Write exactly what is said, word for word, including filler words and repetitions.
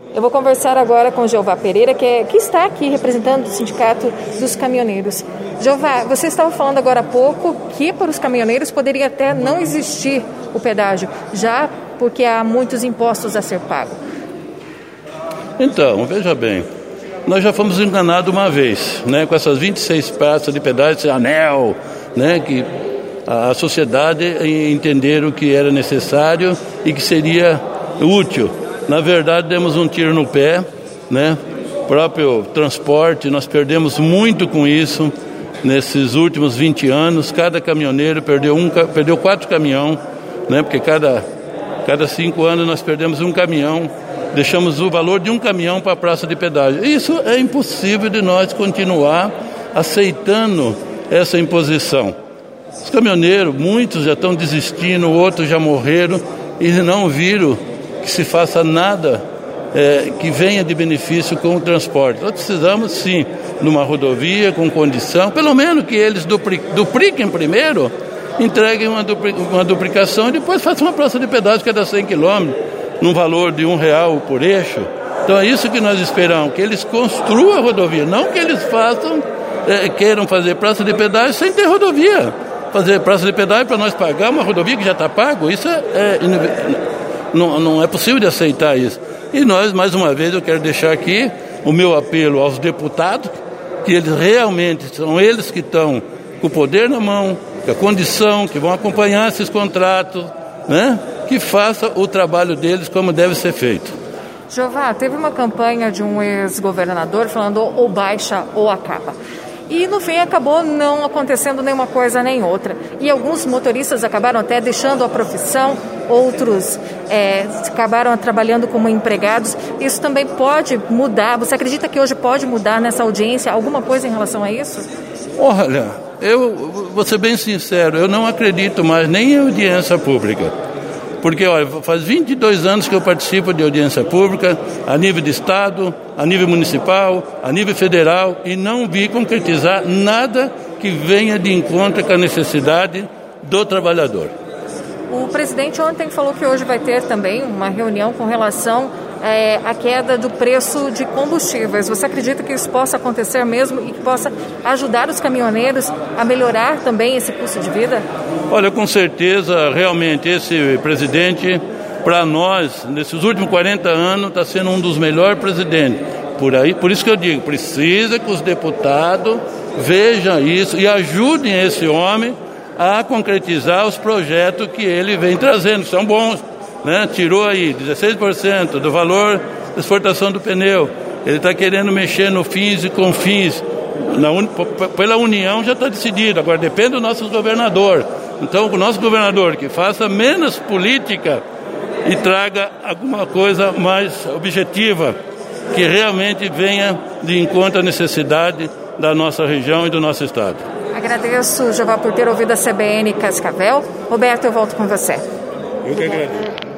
Eu vou conversar agora com o Jeová Pereira, que, é, que está aqui representando o Sindicato dos Caminhoneiros. Jeová, você estava falando agora há pouco que para os caminhoneiros poderia até não existir o pedágio, já porque há muitos impostos a ser pago. Então, veja bem, nós já fomos enganados uma vez, né, com essas vinte e seis praças de pedágio, esse anel, né, que a sociedade entenderam que era necessário e que seria útil. Na verdade, demos um tiro no pé, né? O próprio transporte, nós perdemos muito com isso nesses últimos vinte anos. Cada caminhoneiro perdeu, um, perdeu quatro caminhões, né? Porque cada, cada cinco anos nós perdemos um caminhão, deixamos o valor de um caminhão para a praça de pedágio. Isso é impossível de nós continuar aceitando essa imposição. Os caminhoneiros, muitos já estão desistindo, outros já morreram e não viram que se faça nada é, que venha de benefício com o transporte. Nós precisamos, sim, de uma rodovia com condição, pelo menos que eles dupli, dupliquem primeiro, entreguem uma, dupli, uma duplicação e depois façam uma praça de pedágio que é de cem quilômetros, num valor de um real por eixo. Então é isso que nós esperamos, que eles construam a rodovia, não que eles façam, é, queiram fazer praça de pedágio sem ter rodovia. Fazer praça de pedágio para nós pagar uma rodovia que já está pago, isso é, é Não, não é possível de aceitar isso. E nós, mais uma vez, eu quero deixar aqui o meu apelo aos deputados, que eles realmente são eles que estão com o poder na mão, com a condição, que vão acompanhar esses contratos, né? Que faça o trabalho deles como deve ser feito. Jeová, teve uma campanha de um ex-governador falando ou baixa ou acaba. E, no fim, acabou não acontecendo nenhuma coisa nem outra. E alguns motoristas acabaram até deixando a profissão, outros é, acabaram trabalhando como empregados. Isso também pode mudar? Você acredita que hoje pode mudar nessa audiência alguma coisa em relação a isso? Olha, eu vou ser bem sincero, eu não acredito mais nem em audiência pública. Porque, olha, faz vinte e dois anos que eu participo de audiência pública, a nível de Estado, a nível municipal, a nível federal, e não vi concretizar nada que venha de encontro com a necessidade do trabalhador. O presidente ontem falou que hoje vai ter também uma reunião com relação é, à queda do preço de combustíveis. Você acredita que isso possa acontecer mesmo e que possa ajudar os caminhoneiros a melhorar também esse custo de vida? Olha, com certeza, realmente, esse presidente, para nós, nesses últimos quarenta anos, está sendo um dos melhores presidentes. Por aí, por isso que eu digo, precisa que os deputados vejam isso e ajudem esse homem a concretizar os projetos que ele vem trazendo, que são bons, né? Tirou aí dezesseis por cento do valor da exportação do pneu. Ele está querendo mexer no fins e confins. Na un... Pela União já está decidido, agora depende do nosso governador. Então, o nosso governador que faça menos política e traga alguma coisa mais objetiva, que realmente venha de encontro à necessidade da nossa região e do nosso estado. Agradeço, Jeová, por ter ouvido a C B N Cascavel. Roberto, eu volto com você. Eu que agradeço.